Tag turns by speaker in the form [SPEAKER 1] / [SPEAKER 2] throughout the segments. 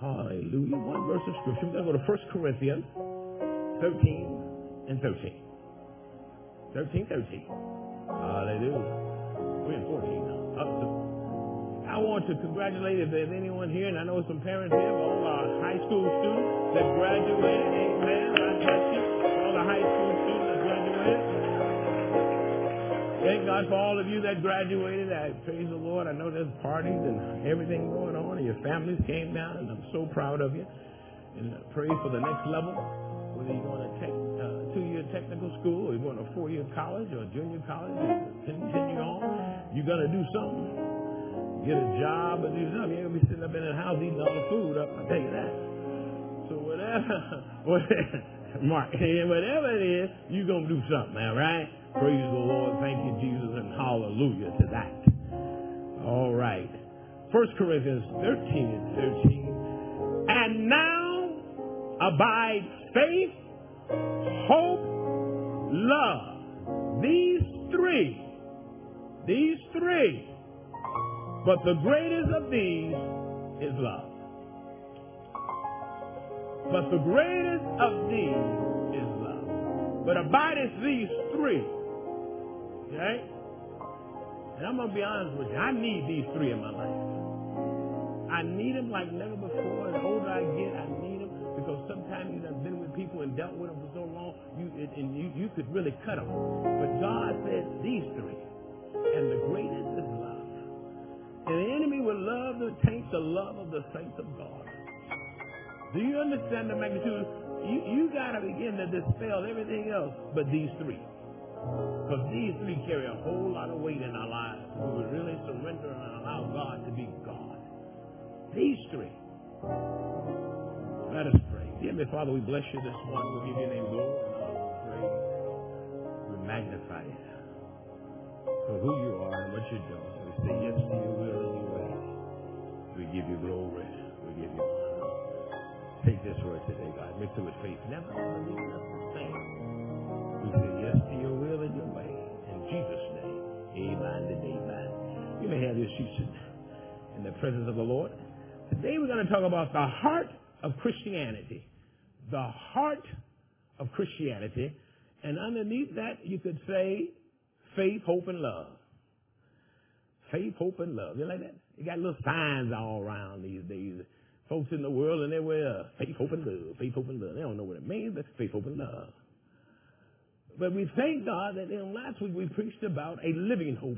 [SPEAKER 1] Hallelujah. One verse of scripture. We're going to go to 1 Corinthians 13 and 13. 13. Hallelujah. We're in 14 now. I want to congratulate, if there's anyone here, and I know some parents here, all our high school students that graduated. Amen. God bless you. All the high school students that graduated. Thank God for all of you that graduated. I praise the Lord. I know there's parties and everything going on, and your families came down, and I'm so proud of you. And pray for the next level, whether you're going to take two-year technical school, or you're going to 4-year college or junior college, or continue on. You're going to do something. Get a job or do something. You're going to be sitting up in the house eating all the food up. I'll tell you that. So Mark, whatever it is, you're going to do something, all right? Praise the Lord. Thank you, Jesus, and hallelujah to that. All right. 1 Corinthians 13 and 13. And now abide faith, hope, love. These three. But the greatest of these is love. But abideth these three. Okay? And I'm going to be honest with you. I need these three in my life. I need them like never before. The older I get, I need them. Because sometimes you've been with people and dealt with them for so long, you could really cut them. But God said these three. And the greatest is love. And the enemy would love to taint the love of the saints of God. Do you understand the magnitude? You got to begin to dispel everything else but these three. Because these three carry a whole lot of weight in our lives. We would really surrender and allow God to be God. These three. Let us pray. Dear Father, we bless you this morning. We give your name glory and honor and praise. We magnify you for who you are and what you're doing. We say yes to your will and your way. We give you glory. We give you honor. Take this word today, God. Mix it with faith. Never leaving us the same. We say yes to your will and your way. In Jesus' name. Amen and amen. You may have your seats in the presence of the Lord. Today we're going to talk about the heart of Christianity. The heart of Christianity. And underneath that, you could say faith, hope, and love. Faith, hope, and love. You like that? You got little signs all around these days. Folks in the world and everywhere, faith, hope, and love. Faith, hope, and love. They don't know what it means, but faith, hope, and love. But we thank God that last week we preached about a living hope.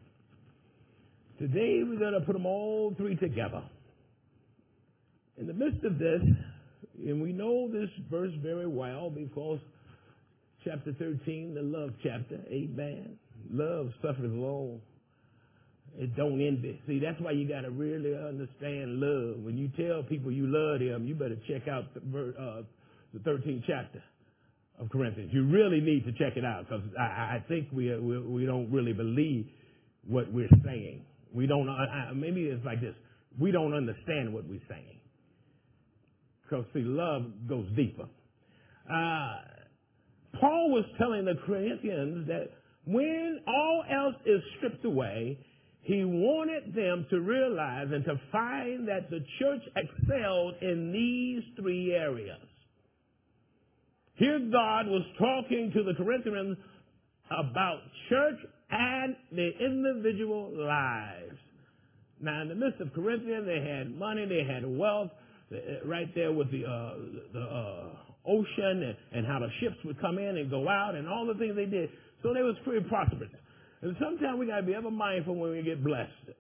[SPEAKER 1] Today we're going to put them all three together. In the midst of this, and we know this verse very well because chapter 13, the love chapter, amen. Love suffers long. It don't envy. See, that's why you got to really understand love. When you tell people you love them, you better check out the 13th chapter of Corinthians. You really need to check it out because I think we don't really believe what we're saying. We don't. Maybe it's like this. We don't understand what we're saying. Because, see, love goes deeper. Paul was telling the Corinthians that when all else is stripped away, he wanted them to realize and to find that the church excelled in these three areas. Here God was talking to the Corinthians about church and the individual lives. Now, in the midst of Corinthians, they had money, they had wealth, right there with the ocean and how the ships would come in and go out and all the things they did. So they was pretty prosperous. And sometimes we got to be ever mindful when we get blessed.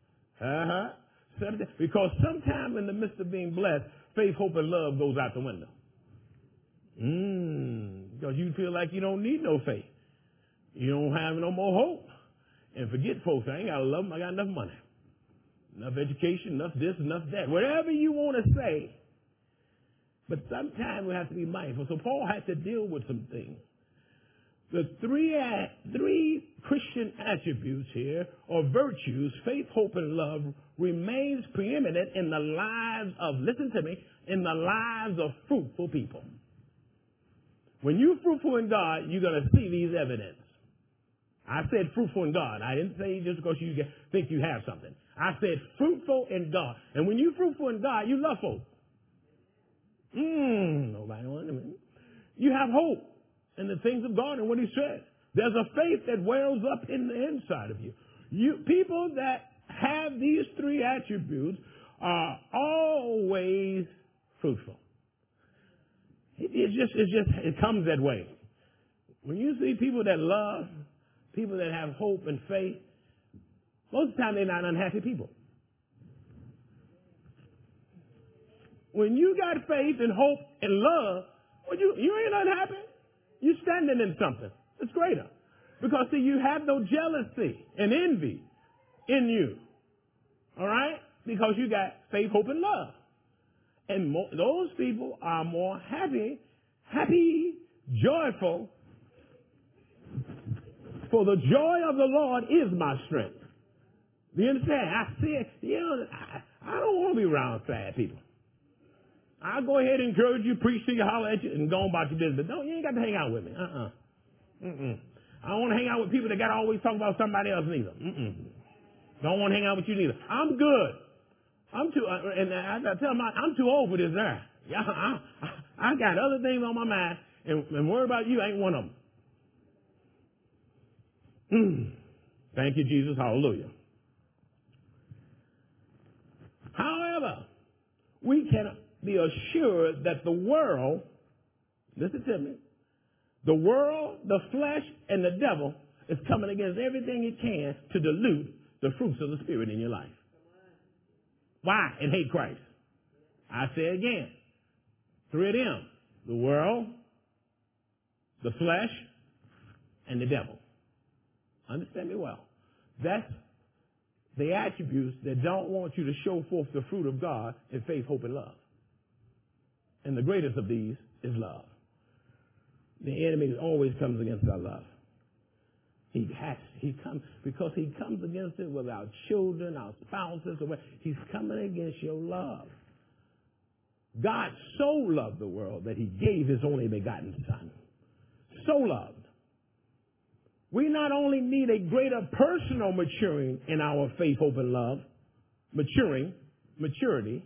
[SPEAKER 1] Because sometimes in the midst of being blessed, faith, hope, and love goes out the window. Because you feel like you don't need no faith. You don't have no more hope. And forget folks, I ain't got to love them, I got enough money. Enough education, enough this, enough that. Whatever you want to say. But sometimes we have to be mindful. So Paul had to deal with some things. The three Christian attributes here, or virtues, faith, hope, and love, remains preeminent in the lives of, listen to me, in the lives of fruitful people. When you're fruitful in God, you're going to see these evidence. I said fruitful in God. I didn't say just because you think you have something. I said fruitful in God. And when you're fruitful in God, you love folk. Nobody wants to. You have hope in the things of God and what he said. There's a faith that wells up in the inside of you. People that have these three attributes are always fruitful. It comes that way. When you see people that love, people that have hope and faith, most of the time they're not unhappy people. When you got faith and hope and love, well, you ain't unhappy. You're standing in something. It's greater. Because, see, you have no jealousy and envy in you. All right? Because you got faith, hope, and love. And those people are more happy, joyful. For the joy of the Lord is my strength. Do you understand? I see it. I don't want to be around sad people. I'll go ahead and encourage you, preach to you, holler at you, and go on about your business. But you ain't got to hang out with me. I don't want to hang out with people that got to always talk about somebody else neither. Don't want to hang out with you neither. I'm good. I'm too, and I got to tell them, I'm too old for this there. Yeah, I got other things on my mind, and worry about you ain't one of them. Thank you, Jesus. Hallelujah. However, we can be assured that the world, listen to me, the world, the flesh, and the devil is coming against everything it can to dilute the fruits of the Spirit in your life. Why? And hate Christ. I say again, three of them, the world, the flesh, and the devil. Understand me well. That's the attributes that don't want you to show forth the fruit of God in faith, hope, and love. And the greatest of these is love. The enemy always comes against our love. He comes because he comes against it with our children, our spouses. He's coming against your love. God so loved the world that he gave his only begotten Son. So loved. We not only need a greater personal maturing in our faith, hope, and love, maturity,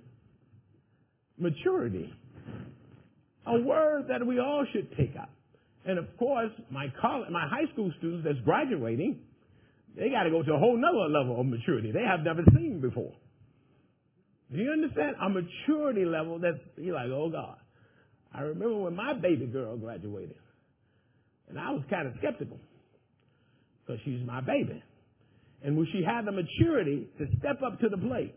[SPEAKER 1] a word that we all should take up. And of course, my high school students that's graduating, they got to go to a whole nother level of maturity they have never seen before. Do you understand? A maturity level that you're like, oh God. I remember when my baby girl graduated, and I was kind of skeptical because she's my baby. And when she had the maturity to step up to the plate,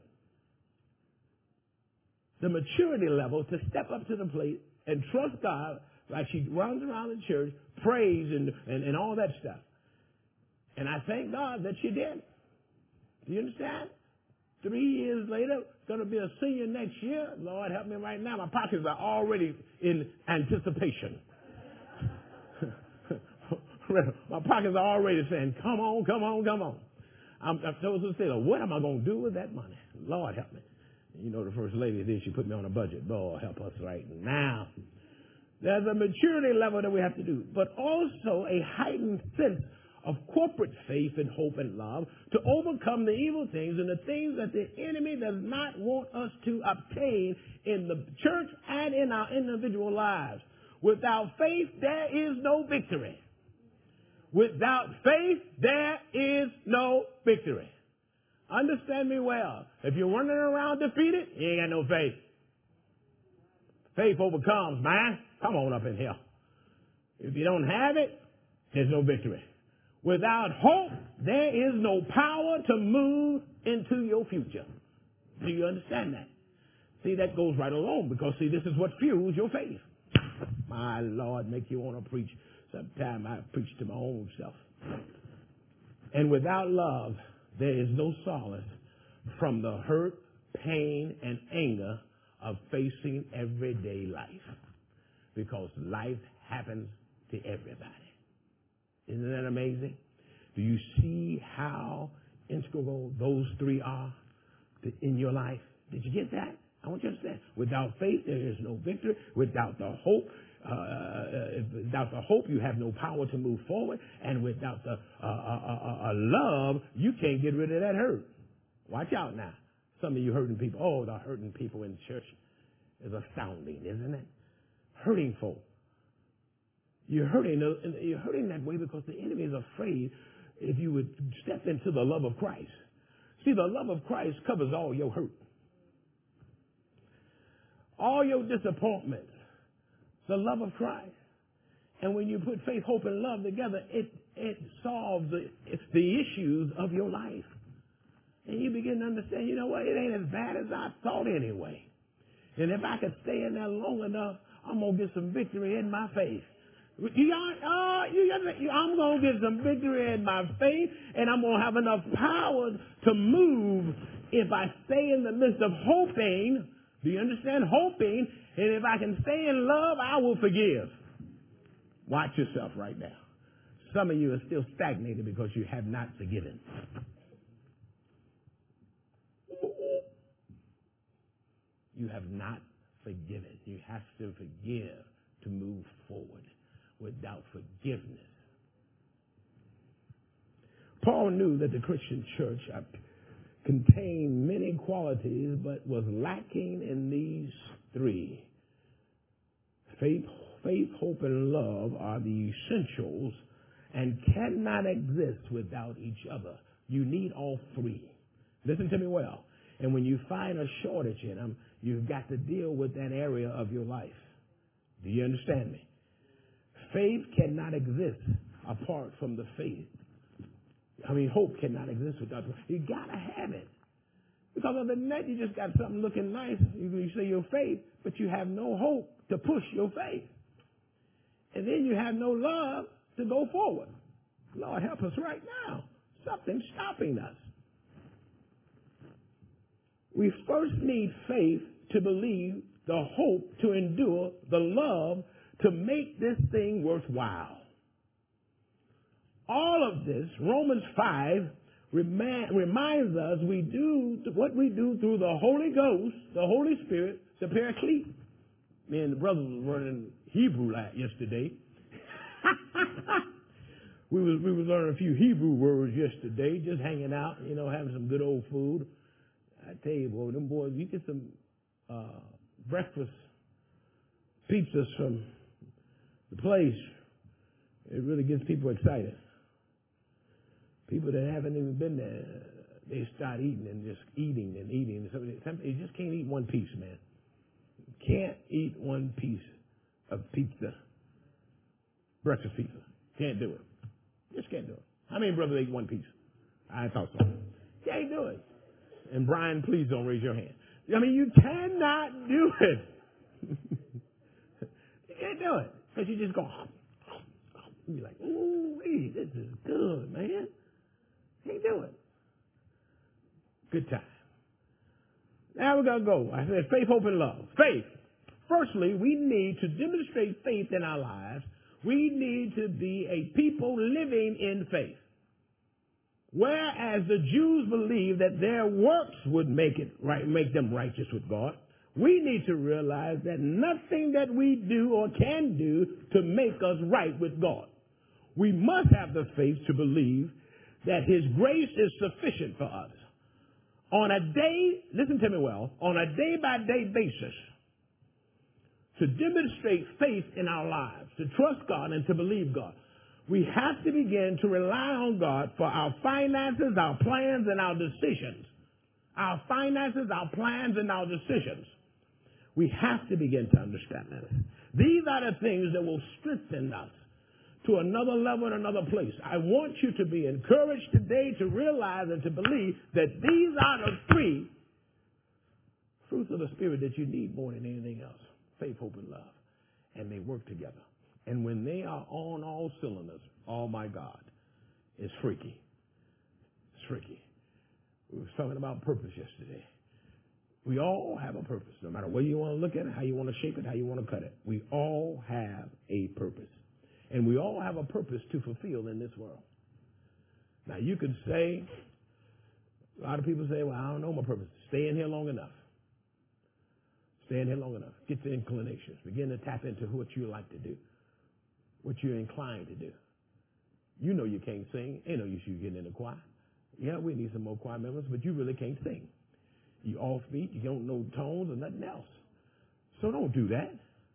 [SPEAKER 1] the maturity level to step up to the plate and trust God, like she runs around the church, prays and all that stuff. And I thank God that she did. Do you understand? 3 years later, going to be a senior next year. Lord, help me right now. My pockets are already in anticipation. My pockets are already saying, come on, come on, come on. I'm supposed to say, what am I going to do with that money? Lord, help me. You know, the first lady did, she put me on a budget. Lord, help us right now. There's a maturity level that we have to do, but also a heightened sense of corporate faith and hope and love to overcome the evil things and the things that the enemy does not want us to obtain in the church and in our individual lives. Without faith, there is no victory. Without faith, there is no victory. Understand me well. If you're running around defeated, you ain't got no faith. Faith overcomes, man. Come on up in here. If you don't have it, there's no victory. Without hope, there is no power to move into your future. Do you understand that? See, that goes right along because, see, this is what fuels your faith. My Lord, make you want to preach. Sometimes I preach to my own self. And without love, there is no solace from the hurt, pain, and anger of facing everyday life. Because life happens to everybody. Isn't that amazing? Do you see how integral those three are in your life? Did you get that? I want you to understand. Without faith, there is no victory. Without the hope, you have no power to move forward. And without the love, you can't get rid of that hurt. Watch out now. Some of you hurting people. Oh, the hurting people in church is astounding, isn't it? Hurting folk. You're hurting that way because the enemy is afraid if you would step into the love of Christ. See, the love of Christ covers all your hurt, all your disappointments. The love of Christ. And when you put faith, hope, and love together, it solves the issues of your life. And you begin to understand, you know what, it ain't as bad as I thought anyway. And if I could stay in there long enough, I'm going to get some victory in my faith. I'm going to get some victory in my faith, and I'm going to have enough power to move if I stay in the midst of hoping. Do you understand? Hoping. And if I can stay in love, I will forgive. Watch yourself right now. Some of you are still stagnated because you have not forgiven. You have not forgiven. You have to forgive to move forward. Without forgiveness. Paul knew that the Christian church contained many qualities, but was lacking in these three. Faith, hope, and love are the essentials and cannot exist without each other. You need all three. Listen to me well. And when you find a shortage in them, you've got to deal with that area of your life. Do you understand me? Faith cannot exist apart from the faith. Hope cannot exist without it. You got to have it. Because other than that, you just got something looking nice. You say your faith, but you have no hope to push your faith. And then you have no love to go forward. Lord, help us right now. Something's stopping us. We first need faith to believe, the hope to endure, the love to make this thing worthwhile. All of this, Romans 5, reminds us we do what we do through the Holy Ghost, the Holy Spirit, the Paraclete. Me and the brothers were learning Hebrew yesterday. we was learning a few Hebrew words yesterday, just hanging out, having some good old food. I tell you, boy, them boys, you get some breakfast pizzas from the place, it really gets people excited. People that haven't even been there, they start eating and just eating and eating. You just can't eat one piece, man. You can't eat one piece of pizza, breakfast pizza. Can't do it. Just can't do it. How many brothers ate one piece? I thought so. Can't do it. And Brian, please don't raise your hand. You cannot do it. You can't do it. Because you just go, you're like, ooh, this is good, man. Can't do it. Good time. Now we're going to go. I said faith, hope, and love. Faith. Firstly, we need to demonstrate faith in our lives. We need to be a people living in faith. Whereas the Jews believed that their works would make them righteous with God, we need to realize that nothing that we do or can do to make us right with God. We must have the faith to believe that His grace is sufficient for us. On a day, listen to me well, on a day-by-day basis, to demonstrate faith in our lives, to trust God and to believe God, we have to begin to rely on God for our finances, our plans, and our decisions. Our finances, our plans, and our decisions. We have to begin to understand this. These are the things that will strengthen us to another level and another place. I want you to be encouraged today to realize and to believe that these are the three fruits of the Spirit that you need more than anything else. Faith, hope, and love. And they work together. And when they are on all cylinders, oh my God, it's freaky. It's freaky. We were talking about purpose yesterday. We all have a purpose, no matter where you want to look at it, how you want to shape it, how you want to cut it. We all have a purpose. And we all have a purpose to fulfill in this world. Now, you could say, a lot of people say, well, I don't know my purpose. Stay in here long enough. Stay in here long enough. Get the inclinations. Begin to tap into what you like to do, what you're inclined to do. You know you can't sing. Ain't no use you getting in the choir. Yeah, we need some more choir members, but you really can't sing. You offbeat, you don't know tones or nothing else. So don't do that.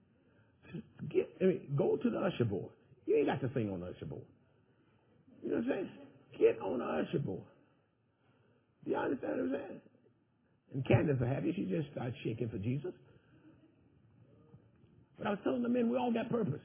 [SPEAKER 1] Go to the usher board. You ain't got to sing on the usher board. You know what I'm saying? Get on the usher board. Do you understand what I'm saying? And Candace will have you. She just started shaking for Jesus. But I was telling the men, we all got purpose.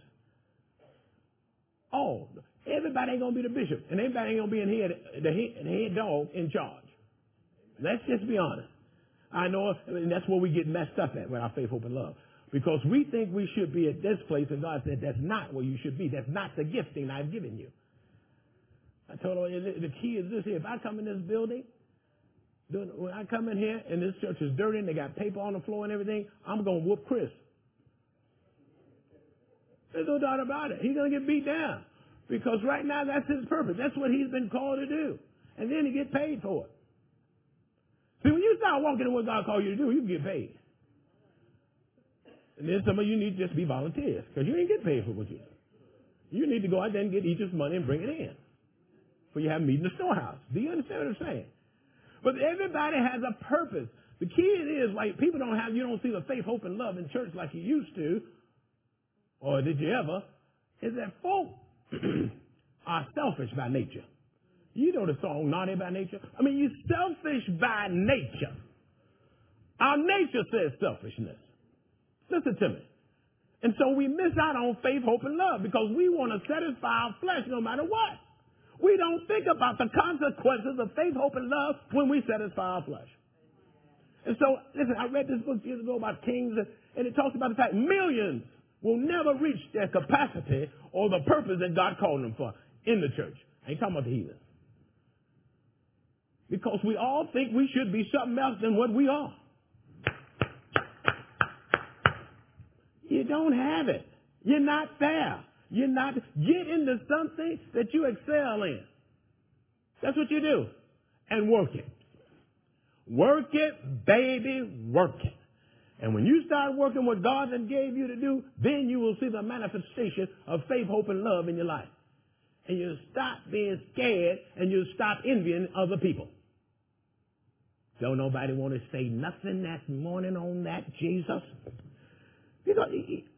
[SPEAKER 1] Oh, everybody ain't going to be the bishop. And everybody ain't going to be the head dog in charge. Let's just be honest. I know, and that's where we get messed up at with our faith, hope, and love. Because we think we should be at this place, and God said, that's not where you should be. That's not the gifting I've given you. I told her, the key is this here. If I come in this building, when I come in here, and this church is dirty, and they got paper on the floor and everything, I'm going to whoop Chris. There's no doubt about it. He's going to get beat down. Because right now, that's his purpose. That's what he's been called to do. And then he gets paid for it. See, when you start walking in what God called you to do, you can get paid. And then some of you need to just be volunteers because you ain't get paid for what you do. You need to go out there and get each money and bring it in. For you have meat in the storehouse. Do you understand what I'm saying? But everybody has a purpose. The key is, like, you don't see the faith, hope, and love in church like you used to, or did you ever, is that folk are selfish by nature. You know the song, Naughty by Nature? I mean, you're selfish by nature. Our nature says selfishness. Listen to me. And so we miss out on faith, hope, and love because we want to satisfy our flesh no matter what. We don't think about the consequences of faith, hope, and love when we satisfy our flesh. And so, listen, I read this book years ago about kings, and it talks about the fact millions will never reach their capacity or the purpose that God called them for in the church. I ain't talking about the heathen. Because we all think we should be something else than what we are. You don't have it. You're not there. You're not. Get into something that you excel in. That's what you do. And work it. Work it, baby, work it. And when you start working what God has gave you to do, then you will see the manifestation of faith, hope, and love in your life. And you'll stop being scared and you'll stop envying other people. Don't nobody want to say nothing that morning on that, Jesus? Because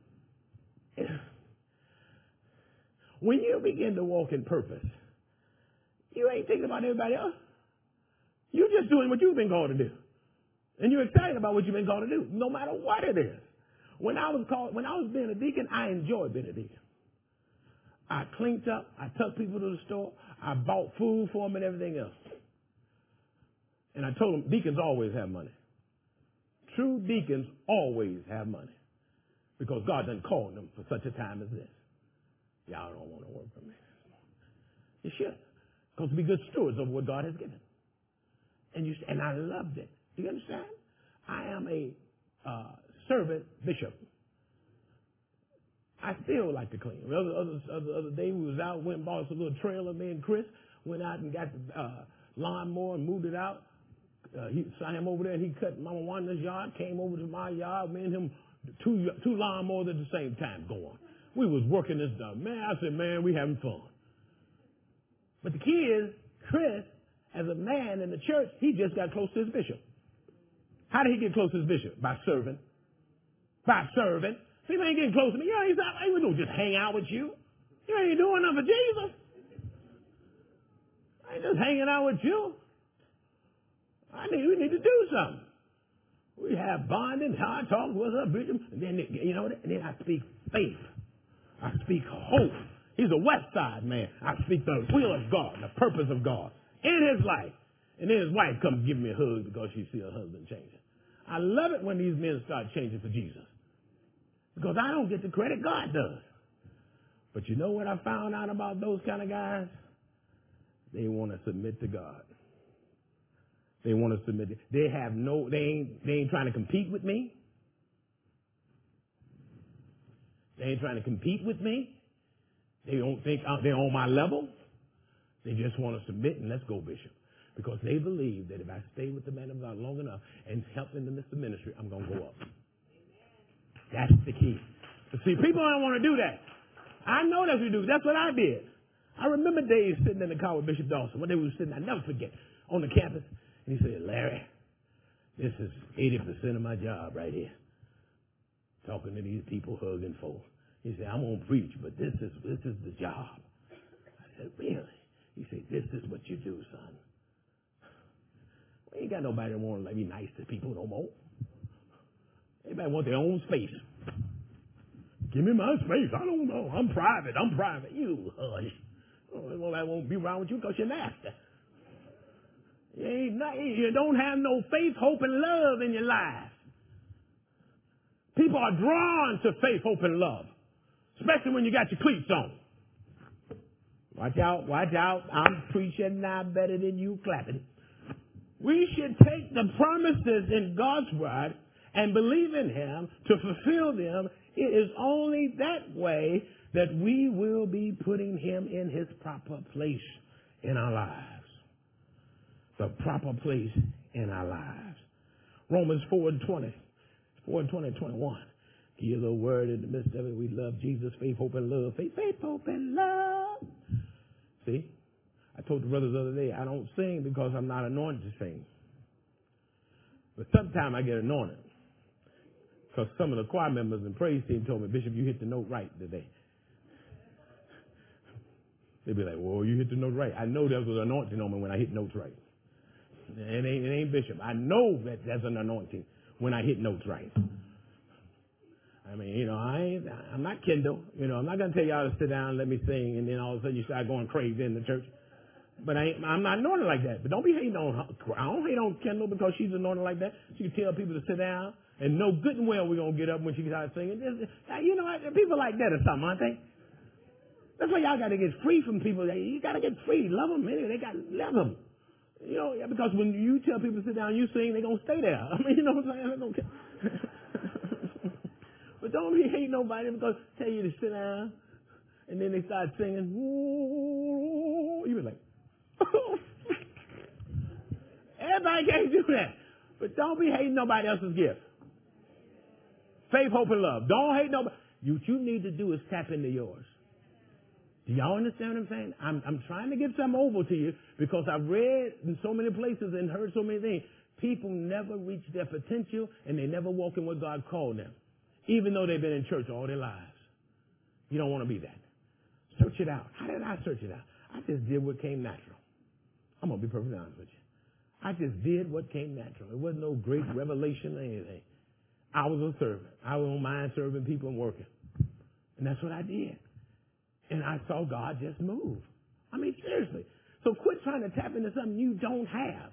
[SPEAKER 1] when you begin to walk in purpose, you ain't thinking about everybody else. You're just doing what you've been called to do. And you're excited about what you've been called to do, no matter what it is. When I was being a deacon, I enjoyed being a deacon. I cleaned up, I took people to the store, I bought food for them and everything else. And I told them, deacons always have money. True deacons always have money. Because God done called them for such a time as this. Y'all don't want to work for me. You should. Because be good stewards of what God has given. And I loved it. Do you understand? I am a servant bishop. I still like to clean. The other day we was out, went and bought us a little trailer. Me and Chris went out and got the lawnmower and moved it out. He saw him over there and he cut Mama Wanda's yard, came over to my yard, me and him, two lawnmowers at the same time going. We was working this done. Man, I said, man, we having fun. But the key is, Chris, as a man in the church, he just got close to his bishop. How did he get close to his bishop? By serving. By serving. See, he ain't getting close to me. Yeah, he's not, I ain't gonna just hang out with you. You ain't doing nothing for Jesus. I ain't just hanging out with you. We need to do something. We have bonding, how I talk, what's up, Bishop? And then, and then I speak faith. I speak hope. He's a West Side man. I speak the will of God, the purpose of God in his life. And then his wife comes give me a hug because she see her husband changing. I love it when these men start changing for Jesus. Because I don't get the credit, God does. But you know what I found out about those kind of guys? They want to submit to God. They want to submit. They ain't trying to compete with me. They ain't trying to compete with me. They don't think they're on my level. They just want to submit and let's go, Bishop. Because they believe that if I stay with the man of God long enough and help in the ministry, I'm going to go up. That's the key. But see, people don't want to do that. I know that's what you do. That's what I did. I remember days sitting in the car with Bishop Dawson. One day we were sitting, I never forget, on the campus. And he said, Larry, this is 80% of my job right here. Talking to these people, hugging folks. He said, I'm going to preach, but this is the job. I said, really? He said, this is what you do, son. We ain't got nobody that want to be nice to people no more. Everybody want their own space. Give me my space. I don't know. I'm private. You hush. Nobody won't be around with you because you're nasty. You don't have no faith, hope, and love in your life. People are drawn to faith, hope, and love, especially when you got your cleats on. Watch out. I'm preaching now better than you clapping. We should take the promises in God's word and believe in Him to fulfill them. It is only that way that we will be putting Him in His proper place in our lives. The proper place in our lives. Romans 4:20 and 21. Give the word in the midst of it. We love Jesus, faith, hope, and love. Faith, hope, and love. See? I told the brothers the other day, I don't sing because I'm not anointed to sing. But sometimes I get anointed. Because some of the choir members and praise team told me, Bishop, you hit the note right today. They'd be like, well, you hit the note right. I know there was an anointing on me when I hit notes right. It ain't Bishop. I know that there's an anointing when I hit notes right. I mean, I'm not Kendall. I'm not going to tell y'all to sit down and let me sing, and then all of a sudden you start going crazy in the church. But I'm not anointed like that. But don't be hating on her. I don't hate on Kendall because she's anointed like that. She can tell people to sit down and know good and well we're going to get up when she starts singing. People like that or something, aren't they? That's why y'all got to get free from people. You got to get free. Love them. Anyway. They got to love them. Because when you tell people to sit down, you sing, they're going to stay there. I mean, you know what I'm saying? But don't be hating nobody because they tell you to sit down and then they start singing. You be like, everybody can't do that. But don't be hating nobody else's gift. Faith, hope, and love. Don't hate nobody. What you need to do is tap into yours. Do y'all understand what I'm saying? I'm trying to get something over to you because I've read in so many places and heard so many things. People never reach their potential and they never walk in what God called them, even though they've been in church all their lives. You don't want to be that. Search it out. How did I search it out? I just did what came natural. I'm going to be perfectly honest with you. I just did what came natural. It wasn't no great revelation or anything. I was a servant. I don't mind serving people and working. And that's what I did. And I saw God just move. I mean, seriously. So quit trying to tap into something you don't have.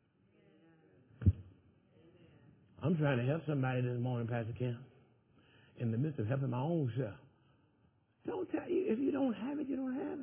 [SPEAKER 1] I'm trying to help somebody this morning, Pastor Kim, in the midst of helping my own self. Don't tell you, if you don't have it, you don't have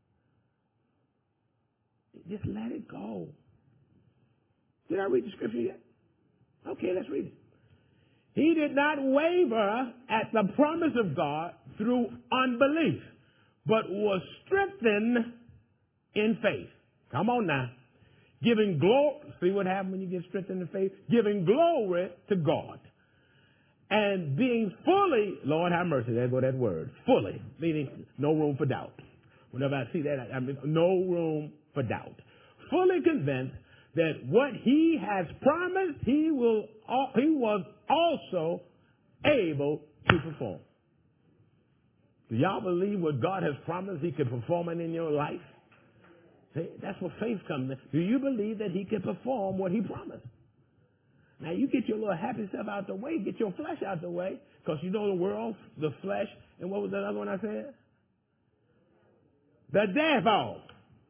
[SPEAKER 1] it. Just let it go. Did I read the scripture yet? Okay, let's read it. He did not waver at the promise of God through unbelief, but was strengthened in faith. Come on now. Giving glory. See what happens when you get strengthened in faith? Giving glory to God. And being fully, Lord have mercy, there go that word, fully, meaning no room for doubt. Whenever I see that, I mean, no room for doubt. Fully convinced that what He has promised, He was also able to perform. Do y'all believe what God has promised He can perform it in your life? See, that's where faith comes in. Do you believe that He can perform what He promised? Now, you get your little happy stuff out the way, get your flesh out the way, because you know the world, the flesh, and what was that other one I said? The devil.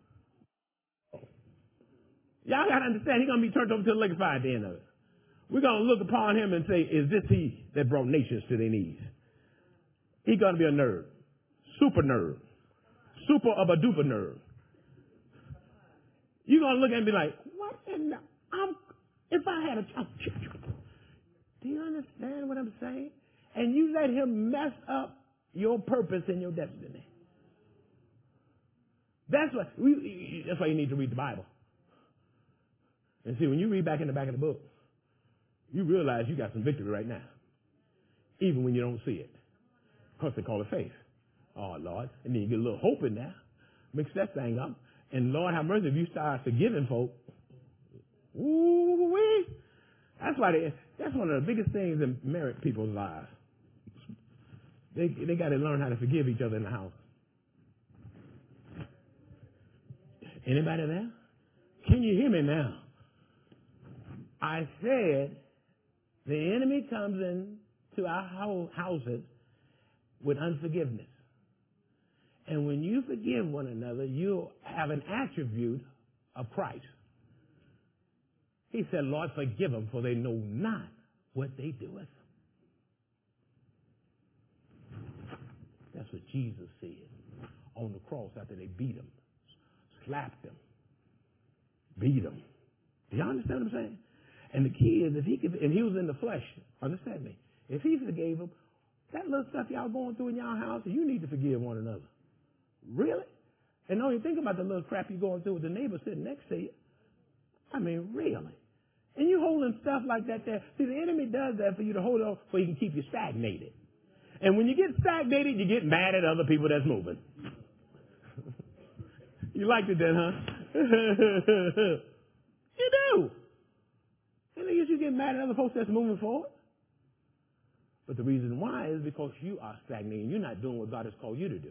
[SPEAKER 1] Y'all got to understand, He's going to be turned over to the lake of fire at the end of it. We're going to look upon Him and say, is this He that brought nations to their knees? He's going to be a nerd. Super nerd. Super of a duper nerd. You're going to look at him and be like, what in the... If I had a... Do you understand what I'm saying? And you let him mess up your purpose and your destiny. That's why you need to read the Bible. And see, when you read back in the back of the book, you realize you got some victory right now. Even when you don't see it. Because they call it faith. Oh, Lord. And then you get a little hope in there. Mix that thing up. And Lord have mercy, if you start forgiving folk, ooh-wee. That's one of the biggest things in married people's lives. They got to learn how to forgive each other in the house. Anybody there? Can you hear me now? I said the enemy comes in to our houses with unforgiveness. And when you forgive one another, you have an attribute of Christ. He said, Lord, forgive them, for they know not what they doeth. That's what Jesus said on the cross after they beat him, slapped him, beat him. Do you understand what I'm saying? And the key is, if he could, and he was in the flesh, understand me, if he forgave him, that little stuff y'all going through in y'all house, you need to forgive one another. Really? And don't you think about the little crap you're going through with the neighbor sitting next to you. I mean, really? And you holding stuff like that there. See, the enemy does that for you to hold on so he can keep you stagnated. And when you get stagnated, you get mad at other people that's moving. You liked it then, huh? You do. And I guess you get mad at other folks that's moving forward. But the reason why is because you are stagnating. You're not doing what God has called you to do.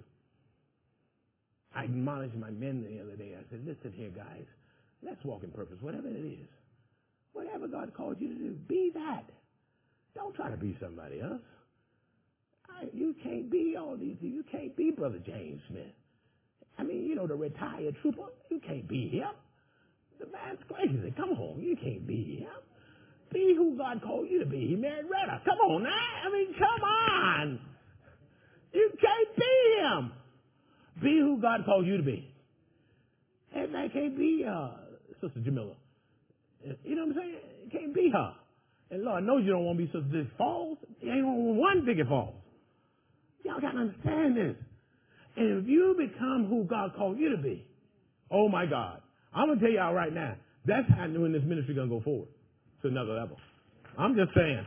[SPEAKER 1] I admonished my men the other day. I said, listen here, guys. Let's walk in purpose, whatever it is. Whatever God called you to do, be that. Don't try to be somebody else. You can't be all these. You can't be Brother James Smith. I mean, you know, the retired trooper. You can't be him. The man's crazy. Come on, you can't be him. Be who God called you to be. He married Retta. Come on now. I mean, come on. You can't be him. Be who God called you to be. And that can't be Sister Jamila. You know what I'm saying? It can't be her. And Lord knows you don't want to be Sister Dick Falls. You ain't want one Dick Falls. Y'all got to understand this. And if you become who God called you to be, oh my God, I'm going to tell y'all right now, that's how when this ministry going to go forward to another level. I'm just saying.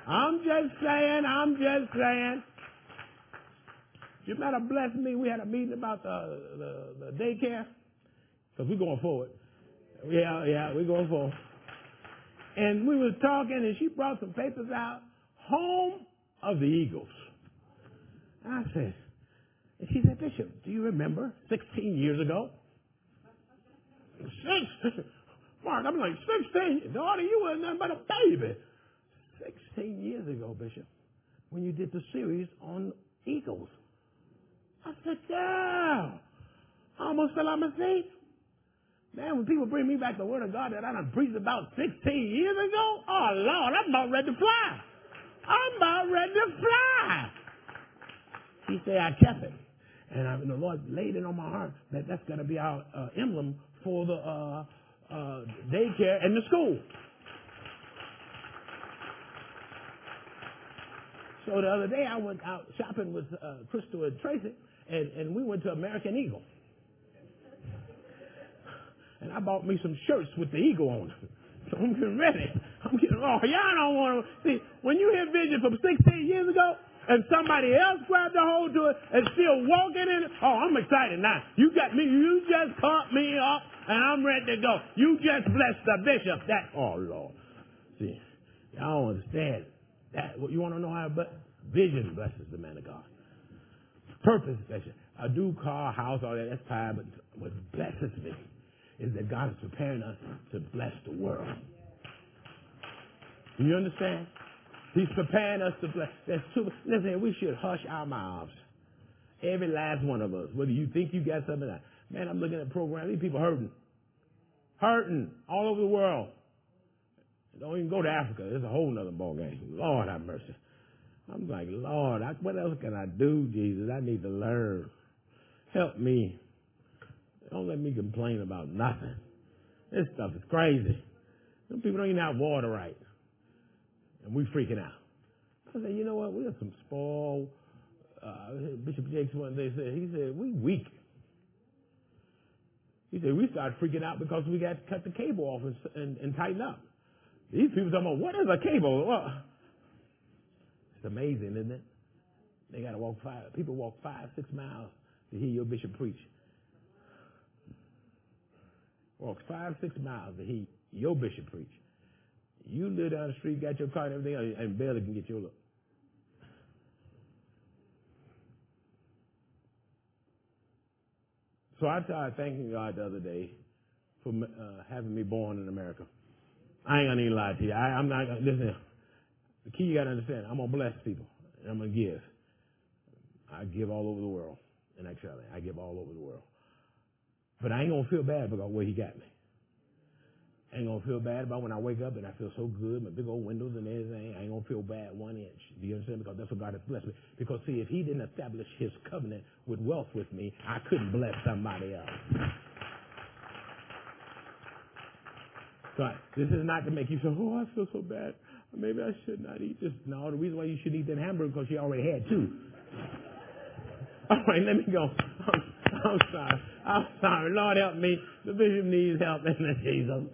[SPEAKER 1] You better bless me. We had a meeting about the daycare because we're going forward. Yeah, we're going forward. And we was talking, and she brought some papers out, Home of the Eagles. And I said, and she said, Bishop, do you remember 16 years ago? Mark, I'm like, 16? Daughter, you were nothing but a baby. 16 years ago, Bishop, when you did the series on Eagles. I said, yeah. I almost fell on my feet. Man, when people bring me back the word of God that I done preached about 16 years ago, oh, Lord, I'm about ready to fly. He said, I kept it. And the Lord laid it on my heart that that's going to be our emblem for the daycare and the school. So the other day I went out shopping with Crystal and Tracy, and we went to American Eagle. And I bought me some shirts with the eagle on them. So I'm getting ready. Y'all don't want to. See, when you hear vision from 16 years ago, and somebody else grabbed a hold to it and still walking in it, oh, I'm excited now. You got me. You just pumped me up, and I'm ready to go. You just blessed the bishop. Oh, Lord. See, y'all don't understand that. You want to know how vision blesses the man of God. Purpose blesses. A new car, house, all that's fine, but what blesses me is that God is preparing us to bless the world. You understand? He's preparing us to bless. Listen, we should hush our mouths. Every last one of us. Whether you think you got something or not. Man, I'm looking at programs. These people hurting. Hurting all over the world. Don't even go to Africa. It's a whole nother ballgame. Lord have mercy. I'm like, Lord, what else can I do, Jesus? I need to learn. Help me. Don't let me complain about nothing. This stuff is crazy. Some people don't even have water right. And we freaking out. I said, you know what? We have some spoiled. Bishop Jakes one day said, we weak. He said, we started freaking out because we got to cut the cable off and tighten up. These people talking about, what is a cable? Well, it's amazing, isn't it? They got to people walk 5-6 miles to hear your bishop preach. walk 5, 6 miles to hear your bishop preach. You live down the street, got your car and everything, and barely can get your look. So I started thanking God the other day for having me born in America. I ain't gonna even lie to you. I'm not gonna listen. The key you gotta understand, I'm gonna bless people and I'm gonna give. I give all over the world. And actually, I give all over the world. But I ain't gonna feel bad about where He got me. I ain't gonna feel bad about when I wake up and I feel so good, my big old windows and everything. I ain't gonna feel bad 1 inch. Do you understand? Because that's what God has blessed me. Because see, if He didn't establish His covenant with wealth with me, I couldn't bless somebody else. So this is not to make you say, oh, I feel so bad. Maybe I should not eat this. No, the reason why you should eat that hamburger is because you already had 2. All right, let me go. I'm sorry. I'm sorry. Lord, help me. The bishop needs help in the Jesus.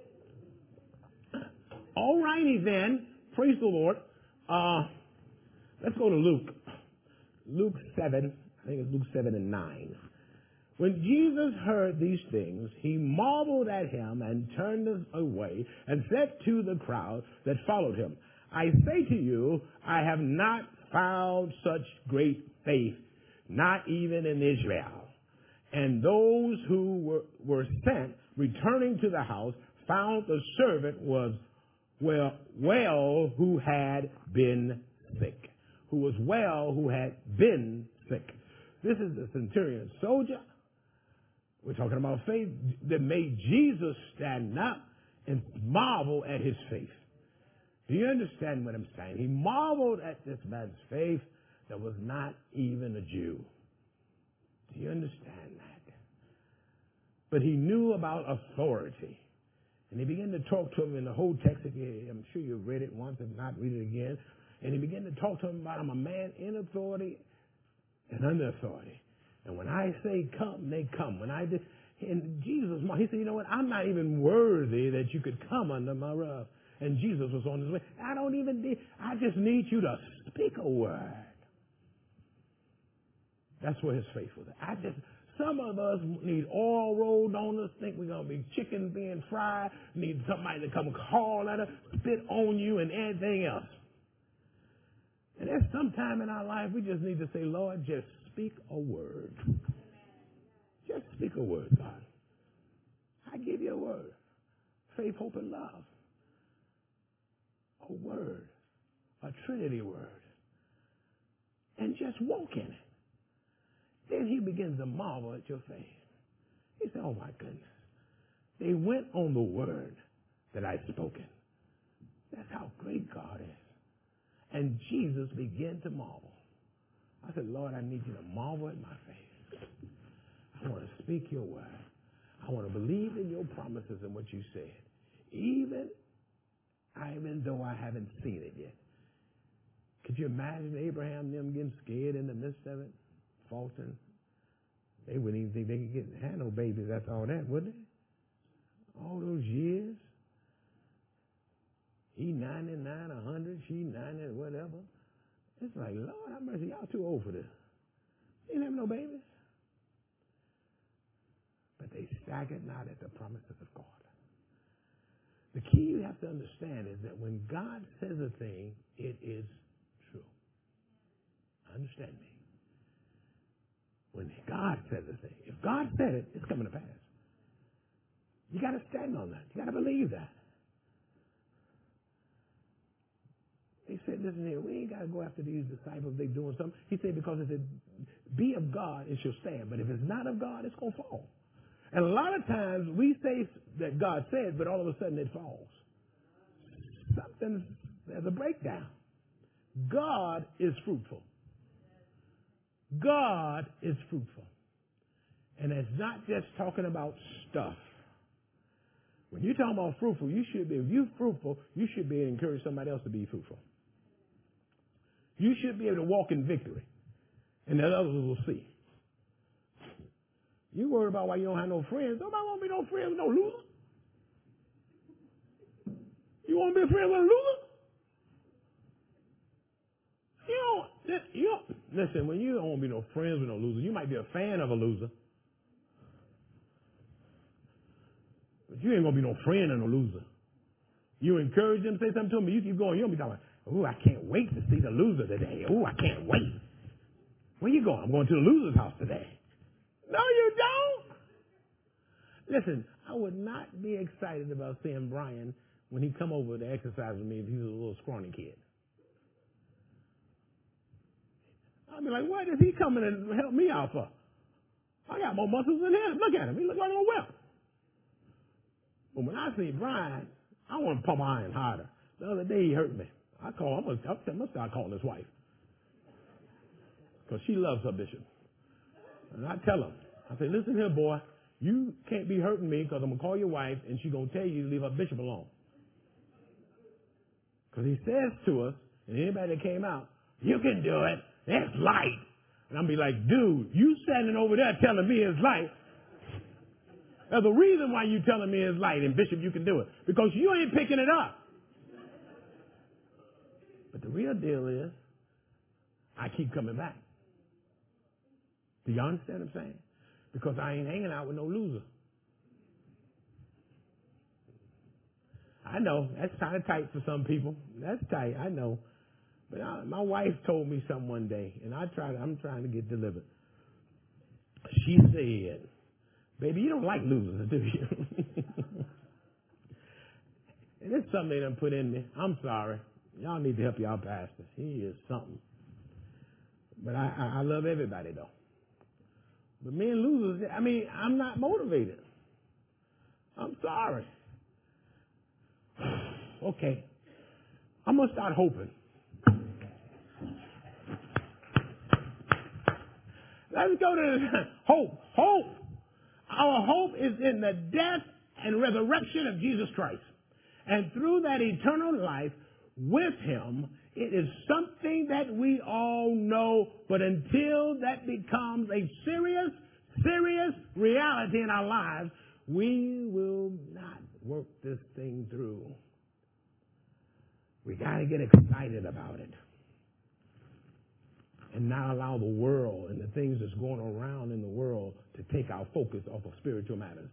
[SPEAKER 1] All righty then. Praise the Lord. Let's go to Luke. Luke 7. I think it's Luke 7 and 9. When Jesus heard these things, He marveled at Him and turned away and said to the crowd that followed Him, I say to you, I have not found such great faith, not even in Israel. And those who were sent, returning to the house, found the servant was well who had been sick. Who was well who had been sick. This is the centurion soldier. We're talking about faith that made Jesus stand up and marvel at His faith. Do you understand what I'm saying? He marveled at this man's faith that was not even a Jew. Do you understand that? But he knew about authority. And he began to talk to him in the whole text. I'm sure you've read it once, if not, read it again. And he began to talk to him about, I'm a man in authority and under authority. And when I say come, they come. And Jesus, He said, you know what? I'm not even worthy that you could come under my roof. And Jesus was on His way. I just need you to speak a word. That's where His faith was. Some of us need oil rolled on us, think we're going to be chicken being fried, need somebody to come call at us, spit on you and anything else. And there's some time in our life we just need to say, Lord, just speak a word. Just speak a word, God. I give you a word. Faith, hope, and love. A word. A Trinity word. And just walk in it. Then He begins to marvel at your faith. He said, oh my goodness. They went on the word that I'd spoken. That's how great God is. And Jesus began to marvel. I said, Lord, I need you to marvel at my faith. I want to speak your word. I want to believe in your promises and what you said. Even though I haven't seen it yet. Could you imagine Abraham and them getting scared in the midst of it? Faltering. They wouldn't even think they could have no babies after all that, would they? All those years. He 99, 100, she 90, whatever. It's like, Lord have mercy, y'all too old for this. They didn't have no babies. But they staggered not at the promises of God. The key you have to understand is that when God says a thing, it is true. Understand me. When God says a thing, if God said it, it's coming to pass. You got to stand on that. You got to believe that. He said, listen here, we ain't got to go after these disciples. They doing something. He said, because if it be of God, it shall stand. But if it's not of God, it's going to fall. And a lot of times we say that God said, but all of a sudden it falls. There's a breakdown. God is fruitful. God is fruitful. And it's not just talking about stuff. When you're talking about fruitful, if you're fruitful, you should be able to encourage somebody else to be fruitful. You should be able to walk in victory. And that others will see. You worry about why you don't have no friends. Nobody want to be no friends with no loser. You want to be a friend with a loser? Listen, when you don't want to be no friends with no loser, you might be a fan of a loser. But you ain't going to be no friend or no loser. You encourage them, say something to them, but you keep going. You'll be talking, oh, I can't wait to see the loser today. Oh, I can't wait. Where you going? I'm going to the loser's house today. No, you don't. Listen, I would not be excited about seeing Brian when he come over to exercise with me if he was a little scrawny kid. I'd be like, what is he coming to help me out for? I got more muscles than him. Look at him. He looks like a whelp. But when I see Brian, I want to pump iron harder. The other day he hurt me. I'm going to start calling his wife. Because she loves her bishop. And I tell him, I say, listen here, boy, you can't be hurting me because I'm going to call your wife and she's going to tell you to leave her bishop alone. Because he says to us, and anybody that came out, you can do it. It's light. And I'm be like, dude, you standing over there telling me it's light. There's a reason why you telling me it's light, and Bishop, you can do it. Because you ain't picking it up. But the real deal is, I keep coming back. Do you understand what I'm saying? Because I ain't hanging out with no loser. I know, that's kind of tight for some people. That's tight, I know. But my wife told me something one day, and I'm trying to get delivered. She said, baby, you don't like losers, do you? And it's something they done put in me. I'm sorry. Y'all need to help y'all pastor. He is something. But I love everybody, though. But me and losers, I'm not motivated. I'm sorry. Okay. I'm going to start hoping. Let's go to hope. Hope. Our hope is in the death and resurrection of Jesus Christ. And through that eternal life with him, it is something that we all know, but until that becomes a serious reality in our lives, we will not work this thing through. We got to get excited about it. And not allow the world and the things that's going around in the world to take our focus off of spiritual matters.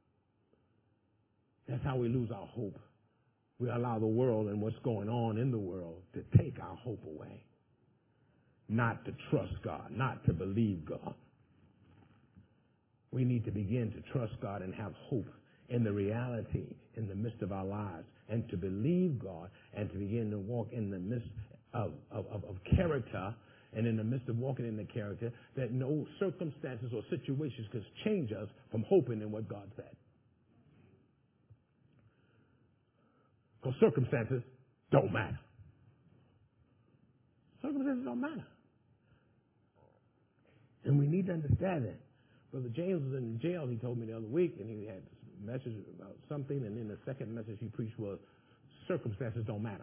[SPEAKER 1] That's how we lose our hope. We allow the world and what's going on in the world to take our hope away. Not to trust God, not to believe God. We need to begin to trust God and have hope in the reality in the midst of our lives, and to believe God and to begin to walk in the midst of character. And in the midst of walking in the character, that no circumstances or situations can change us from hoping in what God said. Because circumstances don't matter. Circumstances don't matter. And we need to understand that. Brother James was in jail, he told me the other week, and he had a message about something, and then the second message he preached was, circumstances don't matter.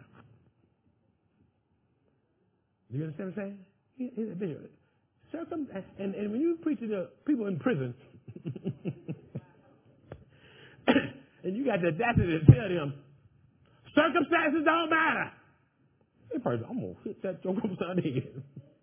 [SPEAKER 1] Do you understand what I'm saying? He's a bishop. And when you preach to the people in prison, and you got the audacity to tell them, circumstances don't matter. They probably, I'm going to hit that joke upside the head.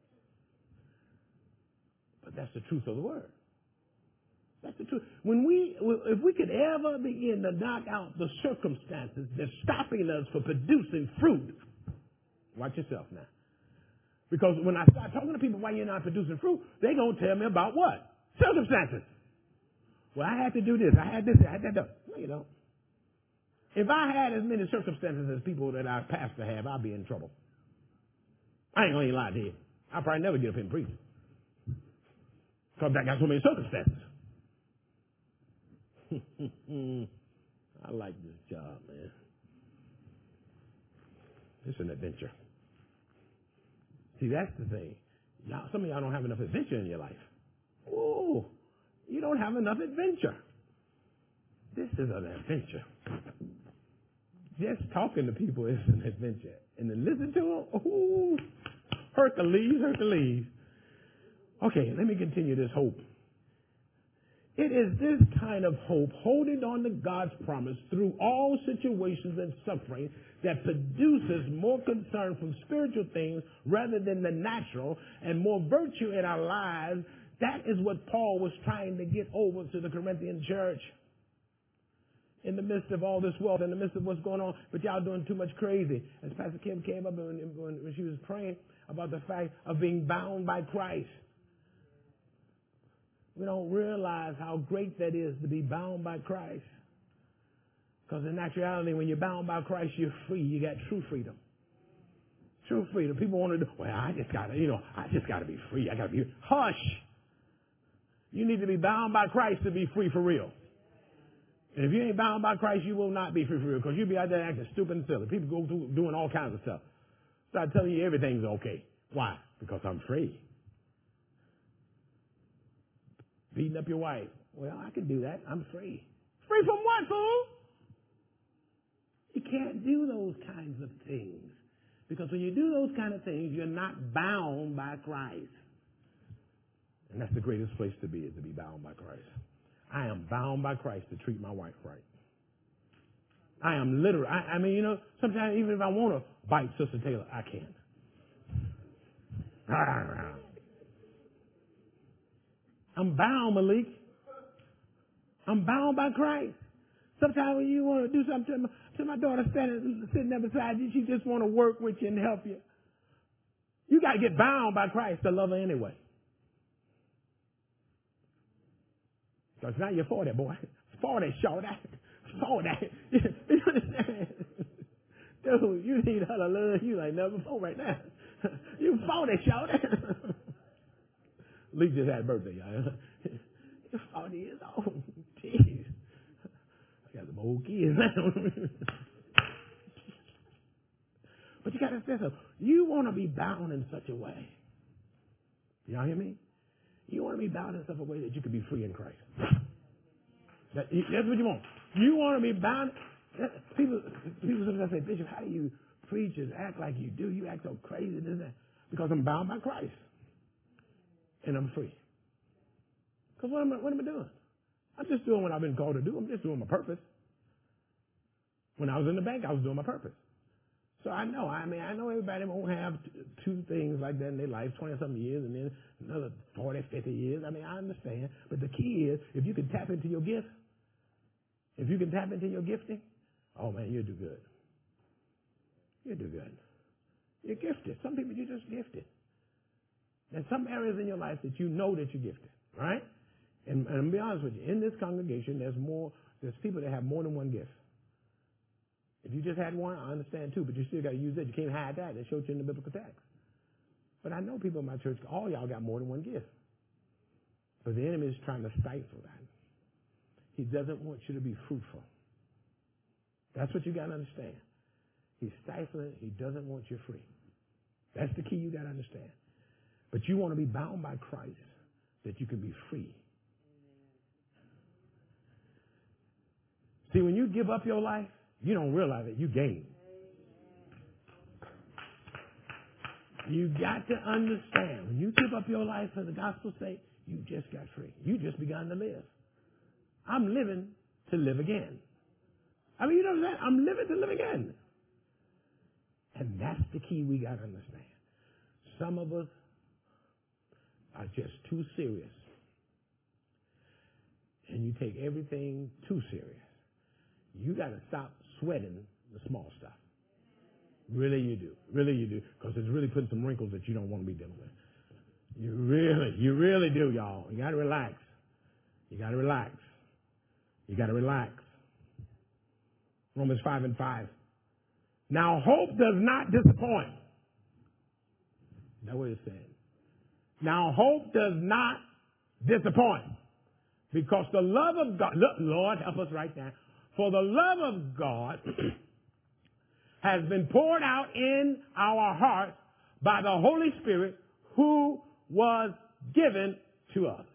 [SPEAKER 1] But that's the truth of the word. That's the truth. If we could ever begin to knock out the circumstances that's stopping us from producing fruit, watch yourself now. Because when I start talking to people why you're not producing fruit, they're going to tell me about what? Circumstances. Well, I had to do this. I had this. I had that. No, you don't. If I had as many circumstances as people that our pastor have, I'd be in trouble. I ain't going to lie to you. I'll probably never get up and preach. Because I got so many circumstances. I like this job, man. It's an adventure. See, that's the thing. Some of y'all don't have enough adventure in your life. Oh, you don't have enough adventure. This is an adventure. Just talking to people is an adventure. And then listen to them, ooh, Hercules. Okay, let me continue this hope. It is this kind of hope, holding on to God's promise through all situations and suffering, that produces more concern from spiritual things rather than the natural, and more virtue in our lives. That is what Paul was trying to get over to the Corinthian church. in the midst of all this wealth, in the midst of what's going on, but y'all doing too much crazy. As Pastor Kim came up when she was praying about the fact of being bound by Christ. We don't realize how great that is to be bound by Christ. Because in actuality, when you're bound by Christ, you're free. You got true freedom. True freedom. People want to do, well, I just got to be free. I got to be, hush. You need to be bound by Christ to be free for real. And if you ain't bound by Christ, you will not be free for real, because you'll be out there acting stupid and silly. People go through doing all kinds of stuff. Start telling you everything's okay. Why? Because I'm free. Beating up your wife. Well, I can do that. I'm free. Free from what, fool? You can't do those kinds of things. Because when you do those kind of things, you're not bound by Christ. And that's the greatest place to be, is to be bound by Christ. I am bound by Christ to treat my wife right. I am literally, I mean, sometimes even if I want to bite Sister Taylor, I can. I'm bound, Malik. I'm bound by Christ. Sometimes when you want to do something to my daughter sitting there beside you, she just want to work with you and help you. You got to get bound by Christ to love her anyway. Because now you're 40, boy. 40, short. 40. You understand? Dude, you need her to love you like never before right now. You 40, short. Lee just had a birthday, y'all. You're 40 years old. Jeez. I got some old kids now. But you got to understand something. You want to be bound in such a way. Y'all hear me? You want to be bound in such a way that you can be free in Christ. That's what you want. You want to be bound. People sometimes say, Bishop, how do you preach and act like you do? You act so crazy, isn't it? Because I'm bound by Christ. And I'm free. Because what am I doing? I'm just doing what I've been called to do. I'm just doing my purpose. When I was in the bank, I was doing my purpose. So I know everybody won't have two things like that in their life, 20-something years, and then another 40, 50 years. I mean, I understand. But the key is, if you can tap into your gift, if you can tap into your gifting, oh, man, you'll do good. You'll do good. You're gifted. Some people, you're just gifted. There's some areas in your life that you know that you're gifted, right? And I'll be honest with you, in this congregation, there's people that have more than one gift. If you just had one, I understand too, but you still got to use it. You can't hide that. It shows you in the biblical text. But I know people in my church, all y'all got more than one gift. But the enemy is trying to stifle that. He doesn't want you to be fruitful. That's what you got to understand. He's stifling. He doesn't want you free. That's the key you got to understand. But you want to be bound by Christ that you can be free. See, when you give up your life, you don't realize it. You gain. You got to understand, when you give up your life for the gospel's sake, you just got free. You just begun to live. I'm living to live again. I mean, you know that? I'm living to live again. And that's the key we got to understand. Some of us are just too serious. And you take everything too serious. You got to stop sweating the small stuff. Really you do. Really you do. Because it's really putting some wrinkles that you don't want to be dealing with. You really do, y'all. You got to relax. You got to relax. You got to relax. Romans 5:5. Now hope does not disappoint. That's what it's saying. Now hope does not disappoint. Because the love of God, look, Lord, help us right now. For the love of God has been poured out in our hearts by the Holy Spirit who was given to us.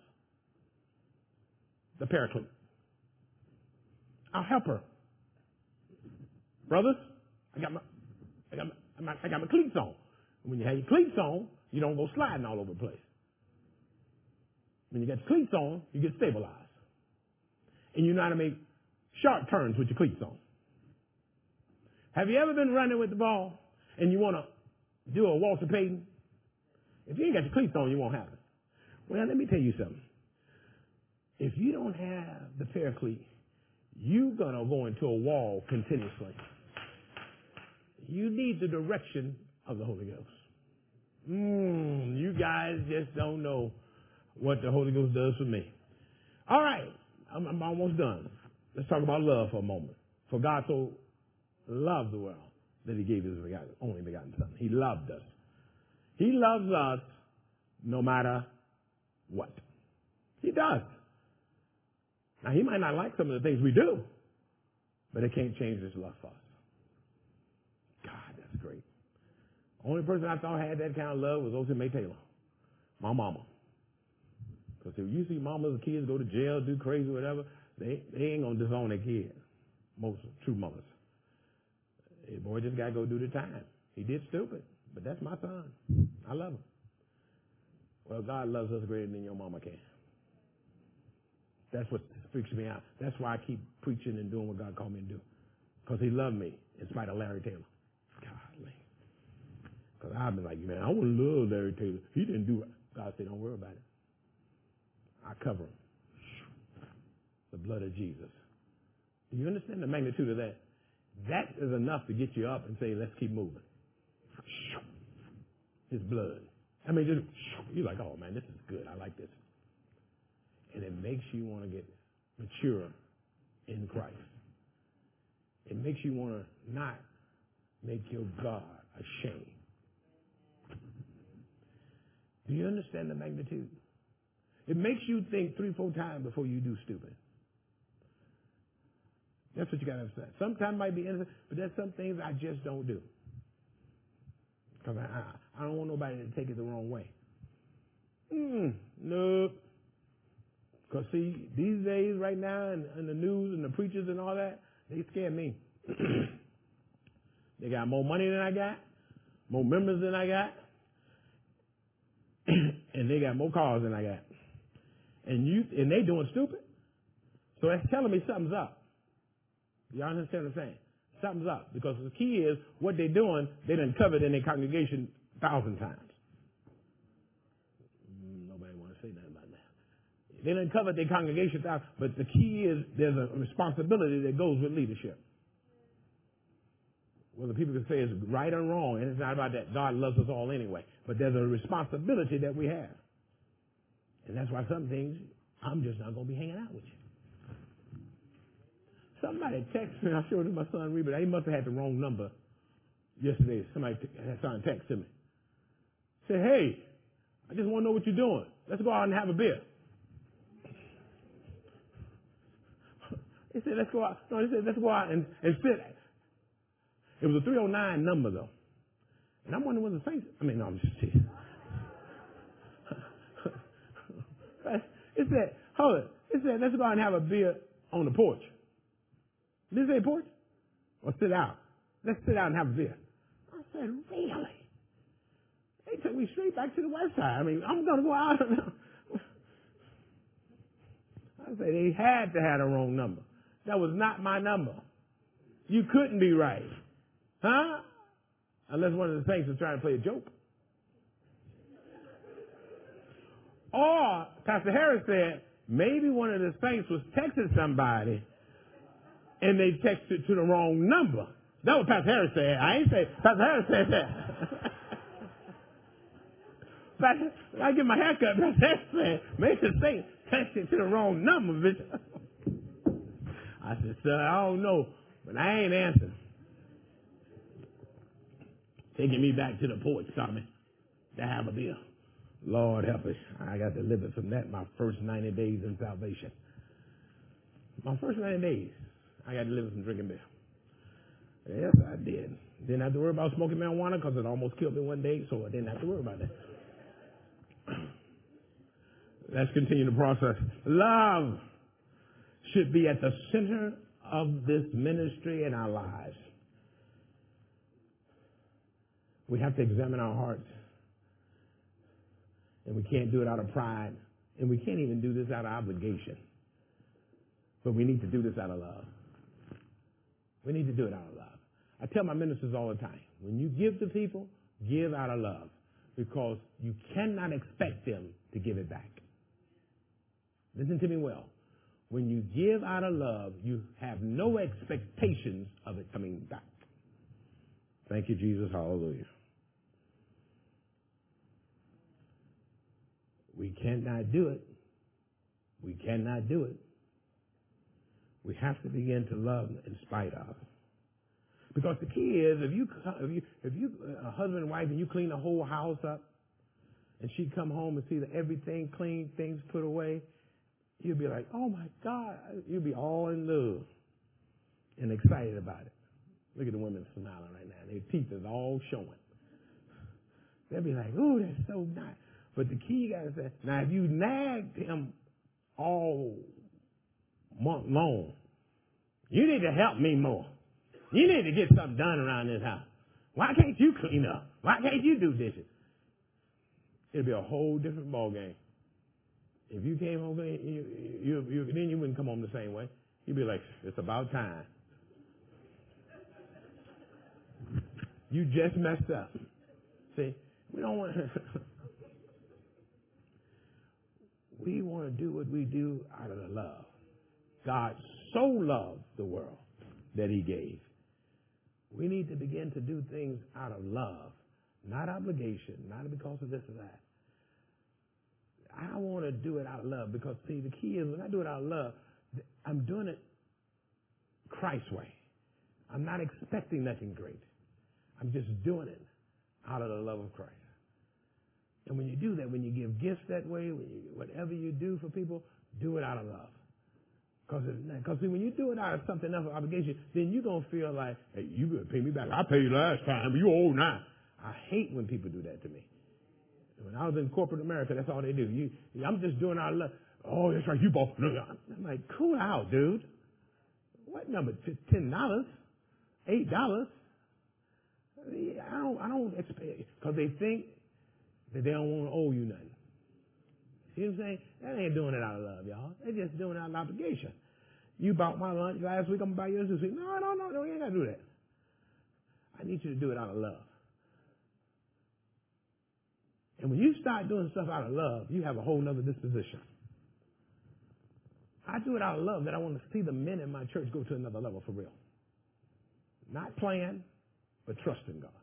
[SPEAKER 1] The Paraclete. Our helper. Brothers, I got my cleats on. When you have your cleats on, you don't go sliding all over the place. When you got your cleats on, you get stabilized. And you know how to make sharp turns with your cleats on. Have you ever been running with the ball and you want to do a Walter Payton? If you ain't got your cleats on, you won't have it. Well, let me tell you something. If you don't have the Paraclete, you're going to go into a wall continuously. You need the direction of the Holy Ghost. You guys just don't know what the Holy Ghost does for me. All right, I'm almost done. Let's talk about love for a moment. For God so loved the world that he gave his only begotten Son. He loved us. He loves us no matter what. He does. Now, he might not like some of the things we do, but it can't change his love for us. God, that's great. Only person I thought had that kind of love was Ocean May Taylor, my mama. Because if you see mamas and kids go to jail, do crazy, whatever, they ain't going to disown their kids. Most true mothers. Hey, boy just got to go do the time. He did stupid, but that's my son. I love him. Well, God loves us greater than your mama can. That's what freaks me out. That's why I keep preaching and doing what God called me to do. Because he loved me in spite of Larry Taylor. Godly. Because I've been like, man, I want to love Larry Taylor. He didn't do it. God said, don't worry about it. I cover him. The blood of Jesus. Do you understand the magnitude of that? That is enough to get you up and say, let's keep moving. His blood. I mean, just, you're like, oh, man, this is good. I like this. And it makes you want to get mature in Christ. It makes you want to not make your God ashamed. Do you understand the magnitude? It makes you think 3-4 times before you do stupid. That's what you got to understand. Sometimes it might be innocent, but there's some things I just don't do. Because I don't want nobody to take it the wrong way. No. Because see, these days right now in the news and the preachers and all that, they scare me. They got more money than I got, more members than I got, and they got more cars than I got. And they doing stupid. So that's telling me something's up. Y'all understand what I'm saying? Something's up. Because the key is what they're doing, they done covered in their congregation 1,000 times. Nobody want to say nothing about that. They done covered their congregation 1,000, but the key is there's a responsibility that goes with leadership. Whether people can say it's right or wrong, and it's not about that. God loves us all anyway. But there's a responsibility that we have. And that's why some things, I'm just not going to be hanging out with you. Somebody texted me. I showed it to my son Reba. He must have had the wrong number yesterday. Somebody texted me. Said, hey, I just want to know what you're doing. Let's go out and have a beer. He said, let's go out. No, he said, let's go out and sit. It was a 309 number, though. And I'm wondering what the Saints... no, I'm just teasing. It said, hold it. It said, let's go out and have a beer on the porch. Did it say porch? Or sit out? Let's sit out and have a beer. I said, really? They took me straight back to the west side. I'm going to go out. I said, they had to have the wrong number. That was not my number. You couldn't be right. Huh? Unless one of the saints was trying to play a joke. Or, Pastor Harris said, maybe one of the saints was texting somebody and they texted to the wrong number. That's what Pastor Harris said. I ain't say, Pastor Harris said that. I get my hair cut, Pastor Harris said, maybe the saint texted to the wrong number, bitch. I said, sir, I don't know, but I ain't answering. Taking me back to the porch, Tommy, to have a beer. Lord help us. I got delivered from that my first 90 days in salvation. My first 90 days, I got delivered from drinking beer. Yes, I did. Didn't have to worry about smoking marijuana because it almost killed me one day, so I didn't have to worry about that. Let's continue the process. Love should be at the center of this ministry in our lives. We have to examine our hearts. And we can't do it out of pride. And we can't even do this out of obligation. But we need to do this out of love. We need to do it out of love. I tell my ministers all the time, when you give to people, give out of love. Because you cannot expect them to give it back. Listen to me well. When you give out of love, you have no expectations of it coming back. Thank you, Jesus. Hallelujah. We cannot do it. We cannot do it. We have to begin to love in spite of. Because the key is, if you a husband and wife and you clean the whole house up, and she come home and see that everything clean, things put away, you'll be like, oh my God, you'll be all in love and excited about it. Look at the women smiling right now. Their teeth is all showing. They'll be like, oh, that's so nice. But the key you got to say, now if you nagged him all month long, you need to help me more. You need to get something done around this house. Why can't you clean up? Why can't you do dishes? It'll be a whole different ball game. If you came home, then you wouldn't come home the same way. You'd be like, it's about time. You just messed up. See, we don't want to. We want to do what we do out of the love. God so loved the world that he gave. We need to begin to do things out of love, not obligation, not because of this or that. I want to do it out of love because, see, the key is when I do it out of love, I'm doing it Christ's way. I'm not expecting nothing great. I'm just doing it out of the love of Christ. And when you do that, when you give gifts that way, whatever you do for people, do it out of love. Because when you do it out of something else, obligation, then you're going to feel like, hey, you got to pay me back. I paid you last time, but you owe now. I hate when people do that to me. When I was in corporate America, that's all they do. I'm just doing out of love. Oh, that's right, you both. I'm like, cool out, dude. What number? $10? $8? I don't expect, because they think that they don't want to owe you nothing. See what I'm saying? That ain't doing it out of love, y'all. They're just doing it out of obligation. You bought my lunch last week, I'm going to buy yours this week. No, you ain't got to do that. I need you to do it out of love. And when you start doing stuff out of love, you have a whole nother disposition. I do it out of love that I want to see the men in my church go to another level for real. Not playing, but trusting God.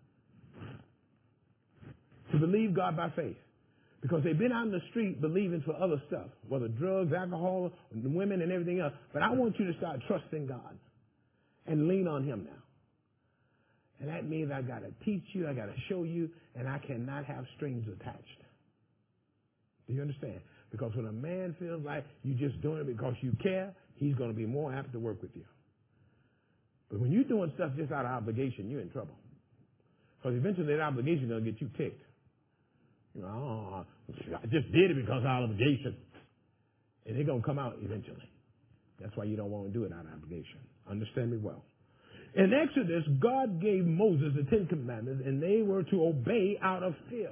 [SPEAKER 1] To believe God by faith. Because they've been out in the street believing for other stuff, whether drugs, alcohol, women, and everything else. But I want you to start trusting God and lean on him now. And that means I got to teach you, I got to show you, and I cannot have strings attached. Do you understand? Because when a man feels like you're just doing it because you care, he's going to be more apt to work with you. But when you're doing stuff just out of obligation, you're in trouble. Because eventually that obligation is going to get you ticked. You know, oh, I just did it because of obligation. And they're going to come out eventually. That's why you don't want to do it out of obligation. Understand me well. In Exodus, God gave Moses the 10 Commandments, and they were to obey out of fear.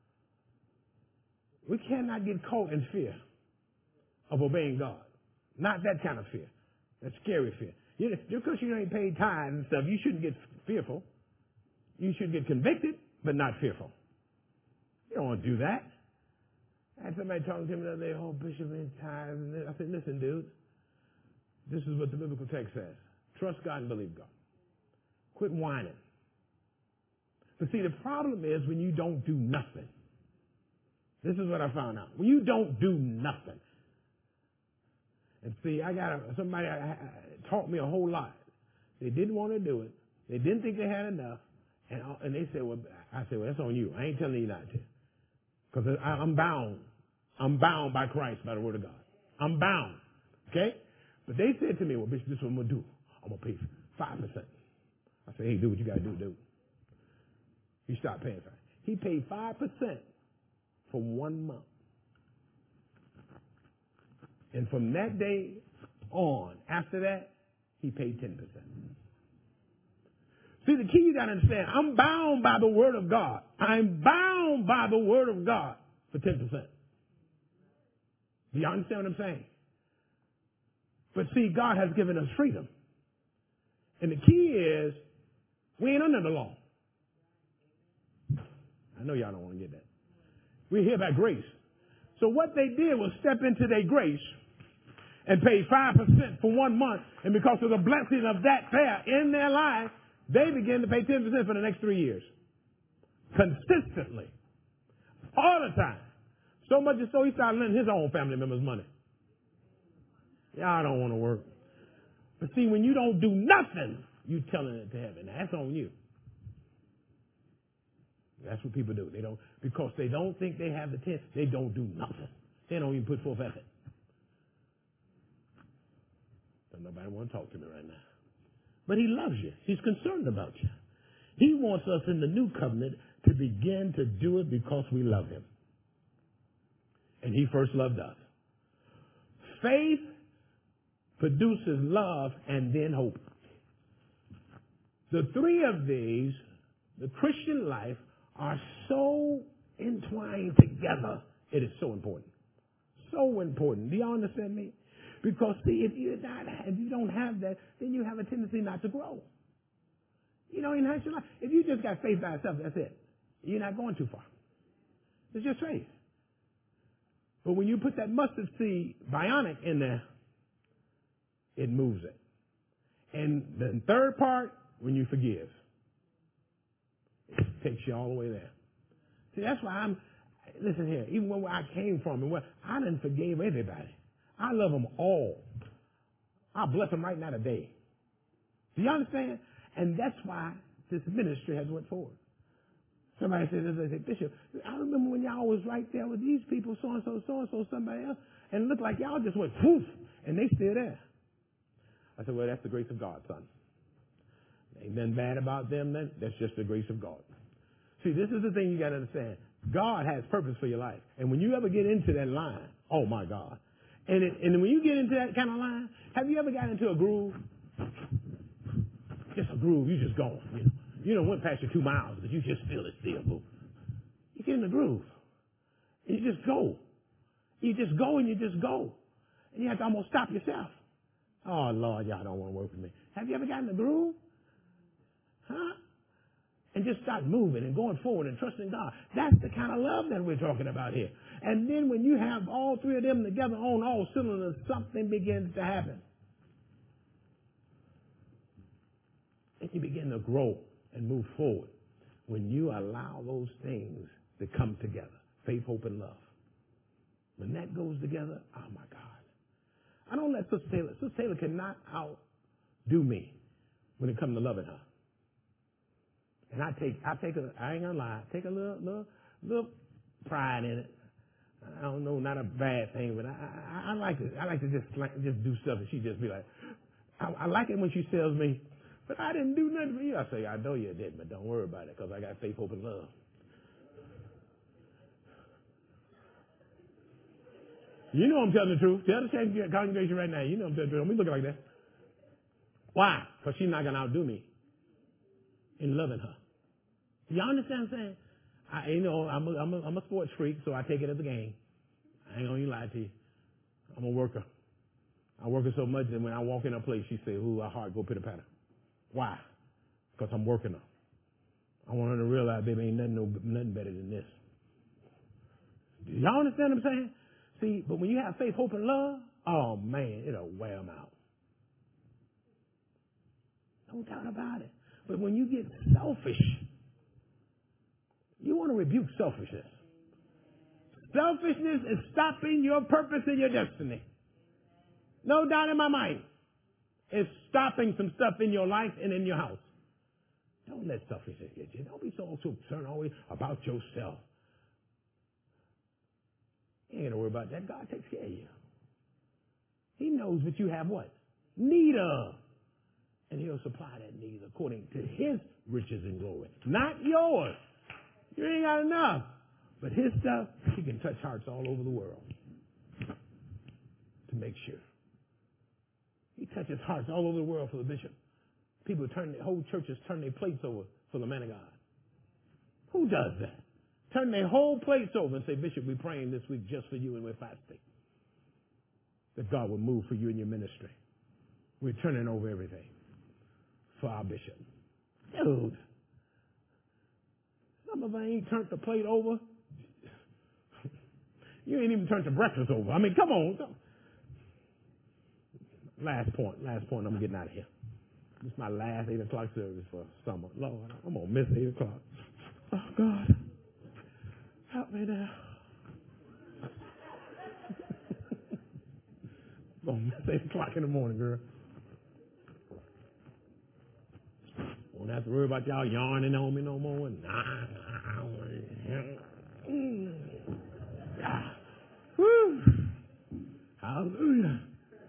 [SPEAKER 1] We cannot get caught in fear of obeying God. Not that kind of fear. That scary fear. Just because you ain't paid tithes and stuff, you shouldn't get fearful. You should get convicted, but not fearful. You don't want to do that. I had somebody talking to me the other day, oh, Bishop, in tithes. I said, listen, dude, this is what the biblical text says. Trust God and believe God. Quit whining. But see, the problem is when you don't do nothing. This is what I found out. When you don't do nothing. And see, somebody taught me a whole lot. They didn't want to do it. They didn't think they had enough. And they said, I said, that's on you. I ain't telling you not to. Because I'm bound. I'm bound by Christ, by the word of God. I'm bound. Okay? But they said to me, well, Bishop, this is what I'm going to do. I'm going to pay 5%. I said, hey, do what you got to do. He stopped paying for it. He paid 5% for 1 month. And from that day on, after that, he paid 10%. See, the key you got to understand, I'm bound by the word of God. I'm bound by the word of God for 10%. Do you understand what I'm saying? But see, God has given us freedom. And the key is, we ain't under the law. I know y'all don't want to get that. We're here by grace. So what they did was step into their grace and paid 5% for 1 month. And because of the blessing of that there in their life, they began to pay 10% for the next 3 years. Consistently. All the time. So much so he started lending his own family members money. Y'all don't want to work. But see, when you don't do nothing, you telling it to heaven. Now, that's on you. That's what people do. They don't, because they don't think they have the 10, they don't do nothing. They don't even put forth effort. But nobody want to talk to me right now. But he loves you. He's concerned about you. He wants us in the new covenant to begin to do it because we love him. And he first loved us. Faith produces love and then hope. The three of these, the Christian life, are so entwined together. It is so important. So important. Do y'all understand me? Because see, if you don't have that, then you have a tendency not to grow. You know, in your life, if you just got faith by itself, that's it. You're not going too far. It's just faith. But when you put that mustard seed bionic in there, it moves it. And the third part, when you forgive, it takes you all the way there. See, that's why listen here, even where I came from and where I done forgave everybody. I love them all. I bless them right now today. Do you understand? And that's why this ministry has went forward. Somebody said, they said, Bishop, I remember when y'all was right there with these people, so-and-so, somebody else, and it looked like y'all just went poof, and they still there. I said, well, that's the grace of God, son. Ain't nothing bad about them, then. That's just the grace of God. See, this is the thing you got to understand. God has purpose for your life. And when you ever get into that line, oh, my God. And when you get into that kind of line, have you ever got into a groove? Just a groove, you just going, you know. You don't went past your 2 miles, but you just feel it still, boo. You get in the groove. And you just go. You just go and you just go. And you have to almost stop yourself. Oh, Lord, y'all don't want to work with me. Have you ever gotten in the groove? Huh? And just start moving and going forward and trusting God. That's the kind of love that we're talking about here. And then when you have all three of them together on all cylinders, something begins to happen. And you begin to grow and move forward when you allow those things to come together. Faith, hope, and love. When that goes together, oh my God. I don't let Sister Taylor. Sister Taylor cannot outdo me when it comes to loving her. And I ain't gonna lie, I take a little pride in it. I don't know, not a bad thing, but I like to just do stuff and she just be like, I like it when she tells me, but I didn't do nothing for you. I say, I know you didn't, but don't worry about it because I got faith, hope, and love. You know I'm telling the truth. Tell the congregation right now, you know I'm telling the truth. Don't be looking like that. Why? Because she's not going to outdo me in loving her. Y'all understand what I'm saying? I'm a sports freak, so I take it as a game. I ain't going to lie to you. I'm a worker. I work her so much that when I walk in a place, she say, ooh, our heart go pitter-patter. Why? Because I'm working her. I want her to realize, baby, ain't nothing better than this. Do y'all understand what I'm saying? See, but when you have faith, hope, and love, oh, man, it'll wear them out. No doubt about it. But when you get selfish, you want to rebuke selfishness. Selfishness is stopping your purpose and your destiny. No doubt in my mind. It's stopping some stuff in your life and in your house. Don't let selfishness get you. Don't be so concerned always about yourself. You ain't got to worry about that. God takes care of you. He knows what you have what? Need of. And he'll supply that need according to his riches and glory. Not yours. You ain't got enough. But his stuff, he can touch hearts all over the world. To make sure. He touches hearts all over the world for the bishop. People whole churches turn their plates over for the man of God. Who does that? Turn their whole plates over and say, Bishop, we're praying this week just for you and we're fasting. That God will move for you in your ministry. We're turning over everything for our bishop. Dude. Some of us ain't turned the plate over. You ain't even turned the breakfast over. I mean, come on. Last point. I'm getting out of here. This is my last 8 o'clock service for summer. Lord, I'm going to miss 8 o'clock. Oh, God. Help me now. I'm going to miss 8 o'clock in the morning, girl. Won't have to worry about y'all yarning on me no more. Woo. Hallelujah.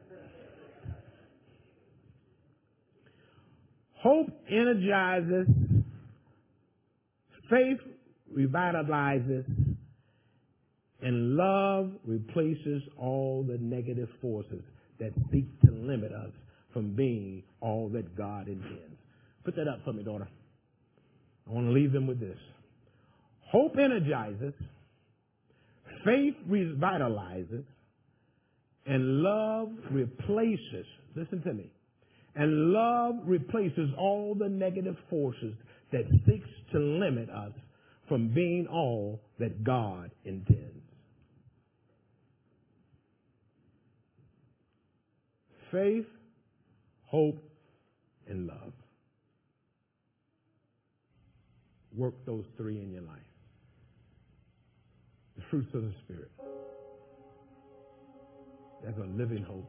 [SPEAKER 1] Hope energizes, faith revitalizes, and love replaces all the negative forces that seek to limit us from being all that God intends. Put that up for me, daughter. I want to leave them with this. Hope energizes, faith revitalizes, and love replaces, listen to me, and love replaces all the negative forces that seeks to limit us from being all that God intends. Faith, hope, and love. Work those three in your life. The fruits of the Spirit. That's a living hope.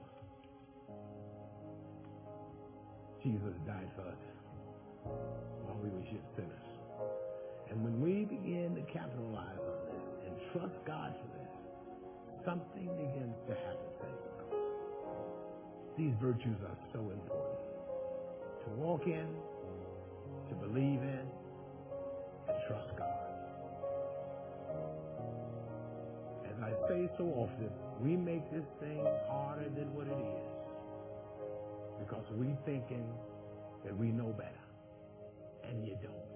[SPEAKER 1] Jesus died for us while we were yet sinners. And when we begin to capitalize on this and trust God for this, something begins to happen. These virtues are so important to walk in, to believe in, and trust God. As I say so often, we make this thing harder than what it is because we thinking that we know better, and you don't.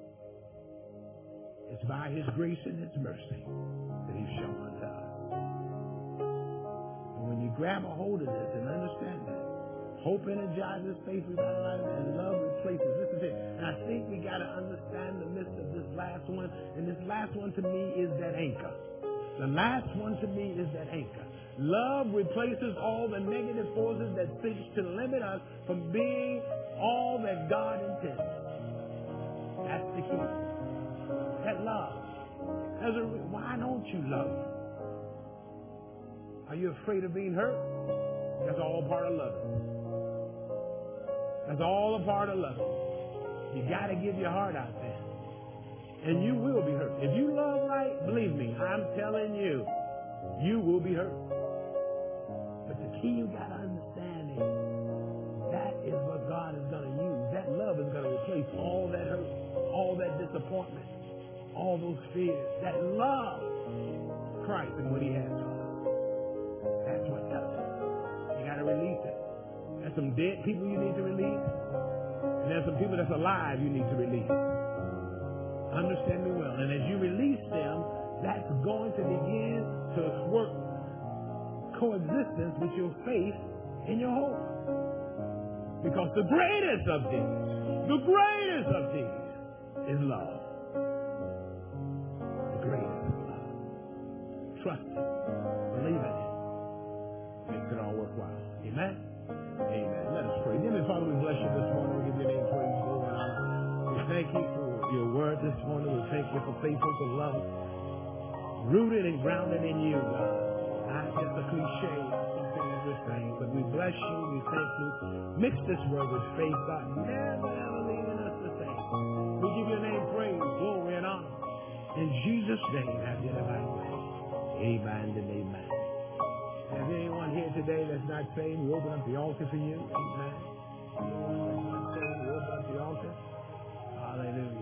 [SPEAKER 1] It's by His grace and His mercy that He's shown unto us. And when you grab a hold of this and understand that, hope energizes, faith revitalizes, and love replaces. Listen to it. And I think we got to understand the midst of this last one. And this last one to me is that anchor. The last one to me is that anchor. Love replaces all the negative forces that seek to limit us from being all that God intends. That's the key. That love. Why don't you love? Are you afraid of being hurt? That's all part of loving. That's all a part of loving. You got to give your heart out there. And you will be hurt. If you love right, believe me, I'm telling you, you will be hurt. But the key you got to understand is that is what God is going to use. That love is going to replace all that hurt, all that disappointment, all those fears. That love, Christ and what He has for us. That's what does it. You got to release it. There's some dead people you need to release. And there's some people that's alive you need to release. Understand me well. And as you release them, that's going to begin to work coexistence with your faith in your hope. Because the greatest of these is love. The greatest of love. Trust it. Believe in it. Makes it all worthwhile. Amen? Amen. Let us pray. Dear Father, we bless you this morning. We give your name praise, glory, and honor. We thank you for your word this morning. We thank you for faithful to love, rooted and grounded in you, God. Not just a cliche, something that we're saying, but we bless you. We thank you. Mix this word with faith, God. Never leaving us the same. We give your name praise, glory, and honor. In Jesus' name, have you ever way. Amen and amen. Is there anyone here today that's not saved? We open up the altar for you. Amen. Anyone that's not saved, we open up the altar. Hallelujah.